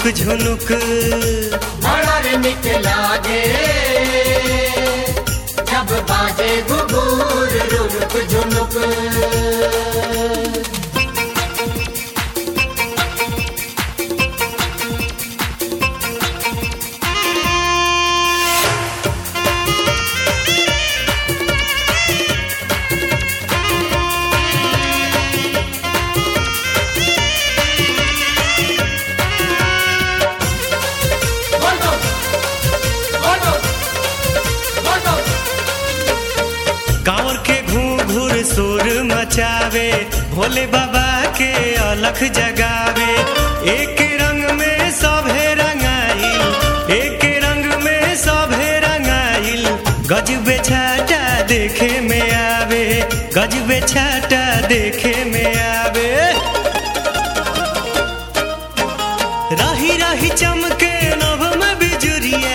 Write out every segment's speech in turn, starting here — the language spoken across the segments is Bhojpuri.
झुनुक बड़ा रे निक लागे जब बाजे घुघुर रुनुक झुनुक। कांवर के घूर शोर मचावे भोले बाबा के अलख जगावे। एक रंग में सभे रंगाइल, एक रंग में सभे रंगाइल। गजबे छाटा देखे में आवे, गजबे छाटा देखे में आवे। राही राही चमके नभ में बिजुरिया,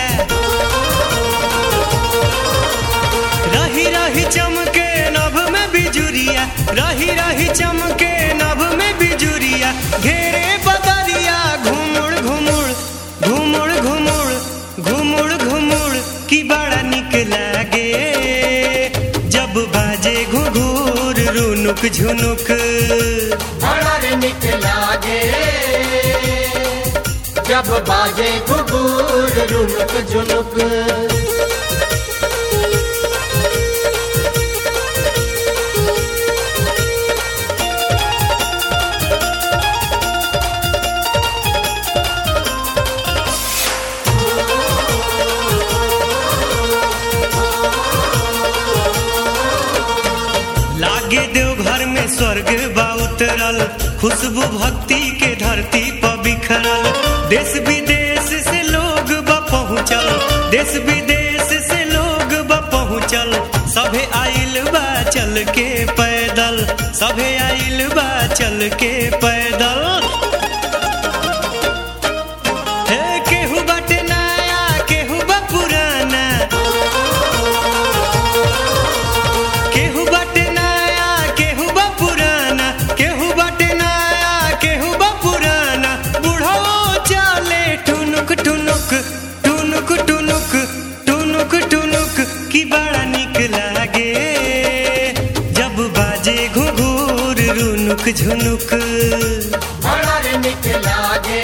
राही राही चमके नभ में बिजुरिया, राही राही चमके नभ में बिजुरिया। घेरे बदरिया घुमुड़ घुमुड़ घुमुड़ घुमुड़ घुमुड़ घुमुड़ की बड़ा निक लागे जब बाजे घुघुर रुनुक झुनुक। बड़ा रे निक लागे जब बाजे घुघुर रुनुक झुनुक। लागे देवघर में स्वर्ग बा उतरल, खुशबू भक्ति के धरती पर बिखरल। देश विदेश से लोग बा पहुँचल, देश विदेश से लोग बा पहुँचल। सभे आइल बा चल के पैदल, सभे आइल बा चल के पैदल। हे केहू बाटे नया केहू बा पुराना, केहू बाटे नया केहू बा पुराना, केहू बाटे नया केहू बा पुराना। बूढ़ो चले ठुनुक ठुनुक ठुनुक ठुनुक ठुनुक ठुनुक की बड़ा निक लागे जब बाजे घुघुर रुनुक झुनुक। बड़ा रे निक लागे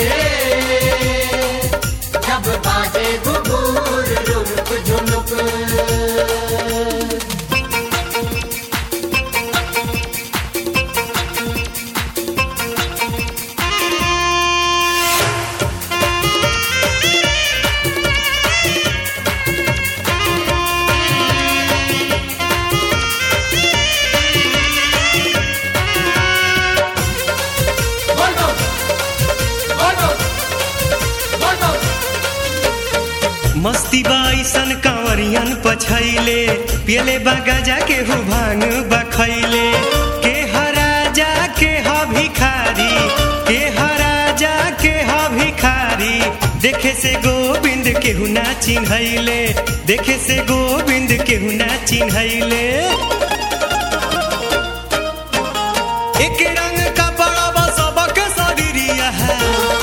जब बाजे घुघुर रुनुक झुनुक। मस्ती बाईसन कांवरियन पछैले, पियले बागाजा के हु भांग बखैले। के हराजा के ह भिखारी, के हराजा के ह भिखारी। देखे से गोविंद केहू ना चिन्हैले, देखे से गोविंद केहू ना चिन्हैले। एक रंग का बड़ा बसबक शरीरिया है,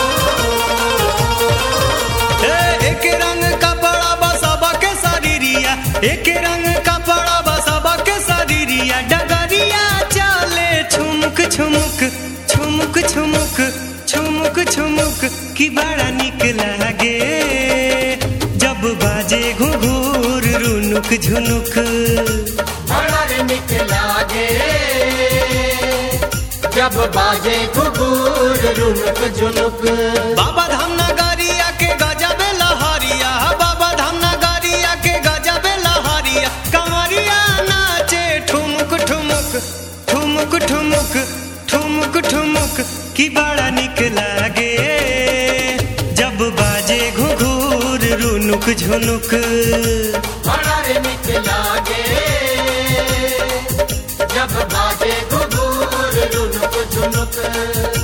एक रंग का बड़ा बसबक शरीरिया, एक रंग का बड़ा बसबक शरीरिया। डगरिया चले छुमुक छुमुक छुमुक छुमुक छुमुक छुमुक की बड़ा निक लागे जब बाजे घुघुर रुनुक झुनुक। बड़ा रे निक लागे जब बाजे घुघुर रुनुक झुनुक। बाबा धाम नगरिया के गजब लहरिया, बाबा धाम नगरिया के गजब लहरिया। कंवरिया नाचे ठुमुक ठुमुक ठुमुक ठुमुक ठुमुक ठुमुक की बड़ा निक लागे जब बाजे घुघुर रुनुक झुनुक। बड़ा रे निक लागे जब बाजे घुघुर रुनुक झुनुक।